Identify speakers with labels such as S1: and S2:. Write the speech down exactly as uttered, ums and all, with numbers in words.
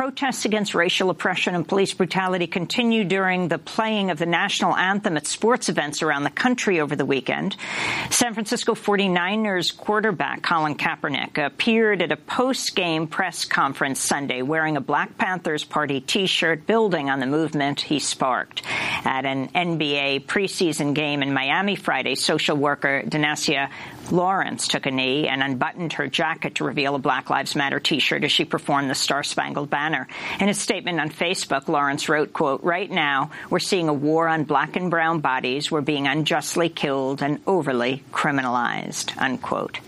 S1: protests against racial oppression and police brutality continue during the playing of the national anthem at sports events around the country over the weekend. San Francisco forty-niners quarterback Colin Kaepernick appeared at a post-game press conference Sunday wearing a Black Panthers Party T-shirt, building on the movement he sparked. At an N B A preseason game in Miami Friday, social worker Denasia Lawrence took a knee and unbuttoned her jacket to reveal a Black Lives Matter T-shirt as she performed the Star-Spangled Banner. In a statement on Facebook, Lawrence wrote, quote, "Right now, we're seeing a war on black and brown bodies. We're being unjustly killed and overly criminalized," unquote.